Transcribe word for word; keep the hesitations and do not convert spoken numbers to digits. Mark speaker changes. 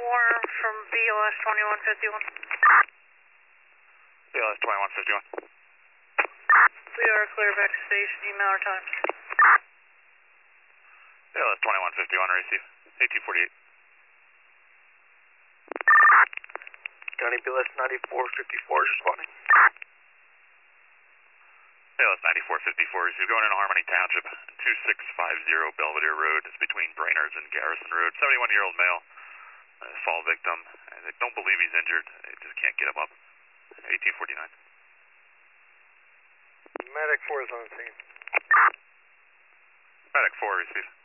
Speaker 1: Warm from B O S twenty-one fifty-one.
Speaker 2: B O S twenty-one fifty-one.
Speaker 1: We are clear back to station. Email our times.
Speaker 2: B O S twenty-one fifty-one, receive. eighteen forty-eight.
Speaker 3: County B O S ninety-four fifty-four, responding.
Speaker 2: B O S ninety-four fifty-four, receive. Going into Harmony Township, two six five zero Belvedere Road. It's between Brainerd's and Garrison Road. seventy-one-year-old male, uh, fall victim. And they don't believe he's injured. They just can't get him up. eighteen forty-nine.
Speaker 3: Medic four is on scene.
Speaker 2: Medic four, receive.